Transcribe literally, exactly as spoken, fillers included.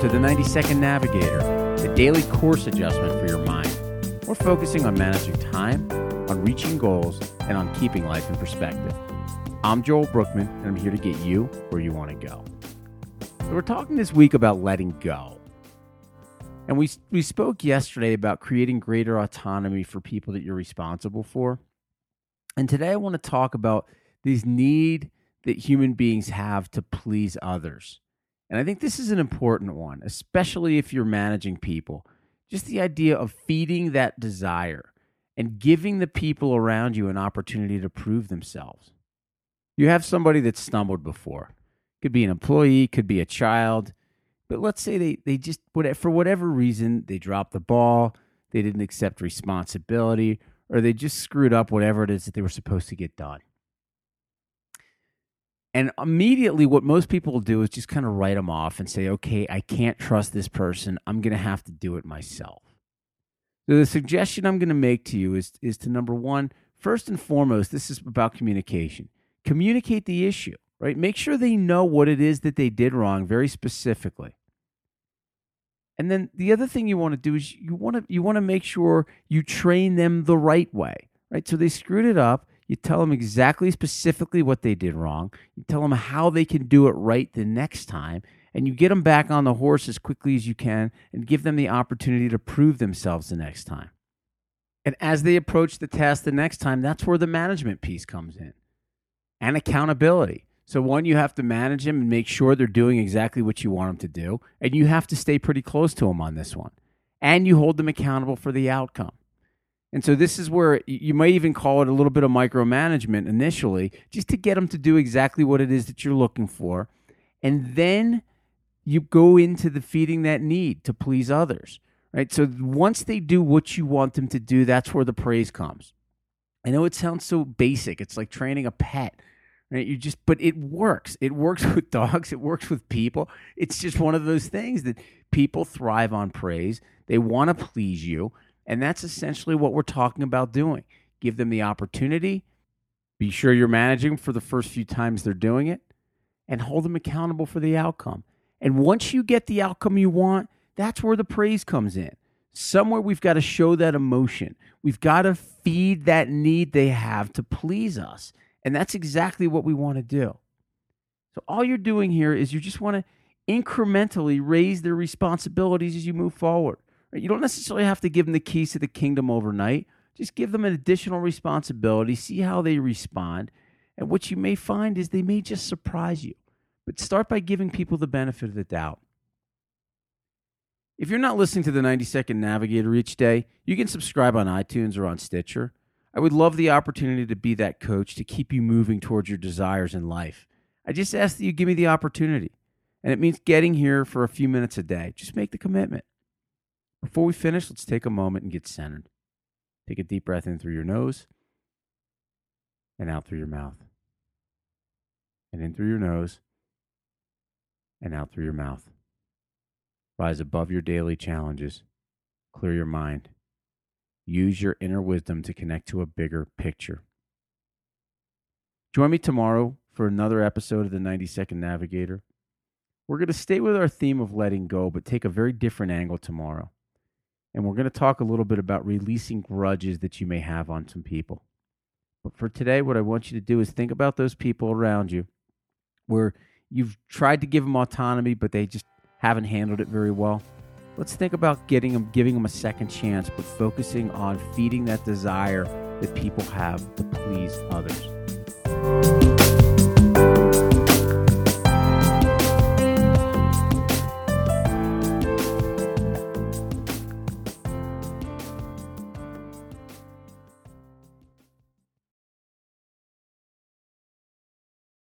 to the ninety second Navigator, the daily course adjustment for your mind. We're focusing on managing time, on reaching goals, and on keeping life in perspective. I'm Joel Brookman, and I'm here to get you where you want to go. So we're talking this week about letting go. And we we spoke yesterday about creating greater autonomy for people that you're responsible for. And today I want to talk about this need that human beings have to please others. And I think this is an important one, especially if you're managing people. Just the idea of feeding that desire and giving the people around you an opportunity to prove themselves. You have somebody that's stumbled before. Could be an employee, could be a child. But let's say they, they just, for whatever reason, they dropped the ball, they didn't accept responsibility, or they just screwed up whatever it is that they were supposed to get done. And immediately what most people will do is just kind of write them off and say, okay, I can't trust this person. I'm going to have to do it myself. So the suggestion I'm going to make to you is, is to, number one, first and foremost, this is about communication. Communicate the issue, right? Make sure they know what it is that they did wrong very specifically. And then the other thing you want to do is you want to you want to make sure you train them the right way, right? So they screwed it up. You tell them exactly specifically what they did wrong. You tell them how they can do it right the next time, and you get them back on the horse as quickly as you can and give them the opportunity to prove themselves the next time. And as they approach the task the next time, that's where the management piece comes in. And accountability. So one, you have to manage them and make sure they're doing exactly what you want them to do. And you have to stay pretty close to them on this one. And you hold them accountable for the outcome. And so this is where you might even call it a little bit of micromanagement initially, just to get them to do exactly what it is that you're looking for. And then you go into the feeding that need to please others, right? So once they do what you want them to do, that's where the praise comes. I know it sounds so basic. It's like training a pet, right? You just, but it works. It works with dogs. It works with people. It's just one of those things that people thrive on praise. They want to please you. And that's essentially what we're talking about doing. Give them the opportunity. Be sure you're managing for the first few times they're doing it. And hold them accountable for the outcome. And once you get the outcome you want, that's where the praise comes in. Somewhere we've got to show that emotion. We've got to feed that need they have to please us. And that's exactly what we want to do. So all you're doing here is you just want to incrementally raise their responsibilities as you move forward. You don't necessarily have to give them the keys to the kingdom overnight. Just give them an additional responsibility, see how they respond. And what you may find is they may just surprise you. But start by giving people the benefit of the doubt. If you're not listening to the ninety second Navigator each day, you can subscribe on iTunes or on Stitcher. I would love the opportunity to be that coach to keep you moving towards your desires in life. I just ask that you give me the opportunity. And it means getting here for a few minutes a day. Just make the commitment. Before we finish, let's take a moment and get centered. Take a deep breath in through your nose and out through your mouth. And in through your nose and out through your mouth. Rise above your daily challenges. Clear your mind. Use your inner wisdom to connect to a bigger picture. Join me tomorrow for another episode of the ninety second Navigator. We're going to stay with our theme of letting go, but take a very different angle tomorrow. And we're going to talk a little bit about releasing grudges that you may have on some people. But for today, what I want you to do is think about those people around you where you've tried to give them autonomy, but they just haven't handled it very well. Let's think about getting them, giving them a second chance, but focusing on feeding that desire that people have to please others.